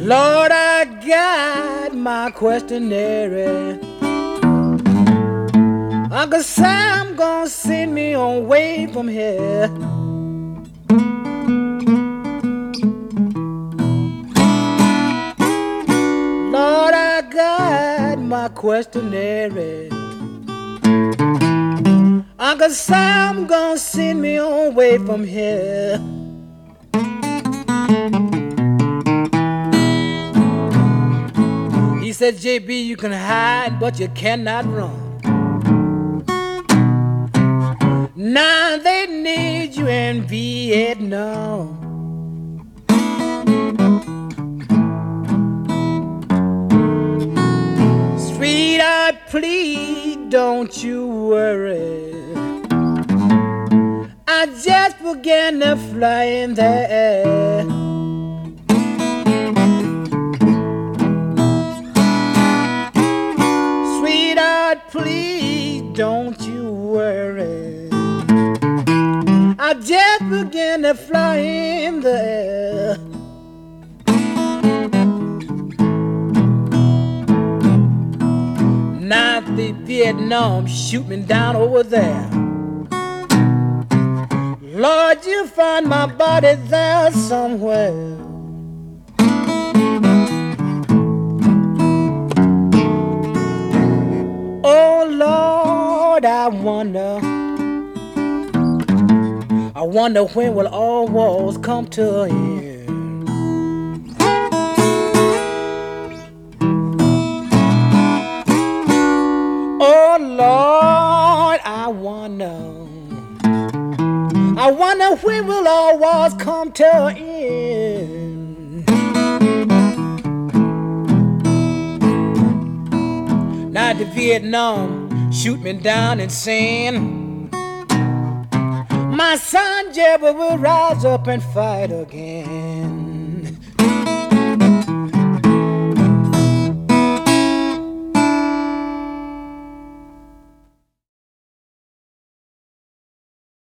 Lord, I got my questionnaire. Uncle Sam gonna send me away from here. Lord, I got my questionnaire. Uncle Sam gonna send me away from here. He said, JB, you can hide, but you cannot run. Now they need you in Vietnam. Sweetheart, please don't you worry. I just began to fly in the air. Sweetheart, please don't you worry. I just began to fly in the air. Now the Vietnam shoot me down over there. Lord, you find my body there somewhere. Oh Lord, I wonder when will all wars come to an end. Oh Lord, I wonder when will all wars come to an end. Now the Vietnam shoot me down and saying, my son Jebba will rise up and fight again.